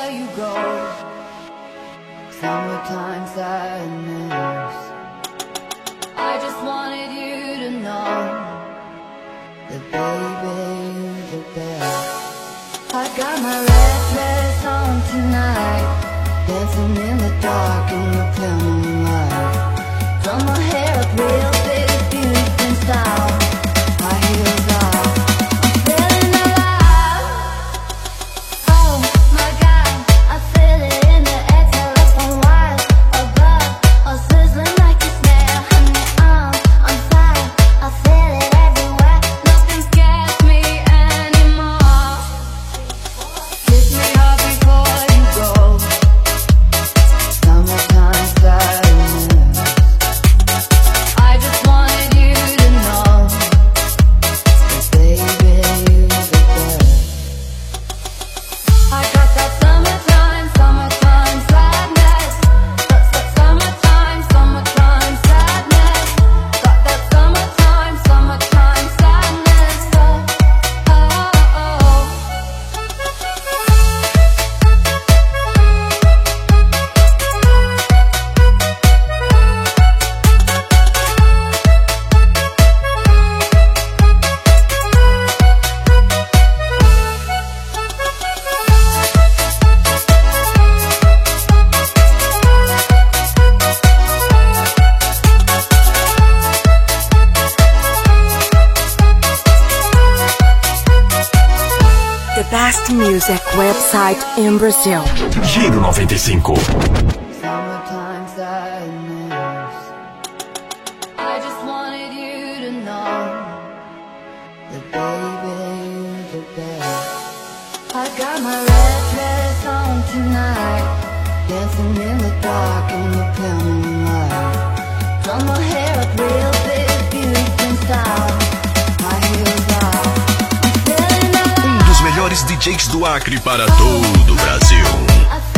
before you go. Summertime sadness. I just wanted you to know that baby you're the best. I got my red dress on tonight, dancing in the dark in the pale moonlight. Done my hair up real big, beauty in style. My heels off, I'm feeling alive. Oh my God, I feel it in the air, till up on wild above, all sizzling like a snare. Honey, I'm fire, I feel it everywhere. Nothing scares me anymore. Kiss me hard before you go. Summertime sadness. I just wanted you to know that baby you're the best. I got that summertime sadness. That's that summertime sadness. Got that summertime sadness. Oh, oh, oh. The best music website in Brazil. Giro 95. Summertime sadness. I just wanted you to know that baby you're the best. I got my red dress on tonight, dancing in the dark in the pale moonlight. Done my hair up real big, beauty in style. My heels off, I'm feeling alive. Dos melhores DJs do Acre para todo o Brasil. I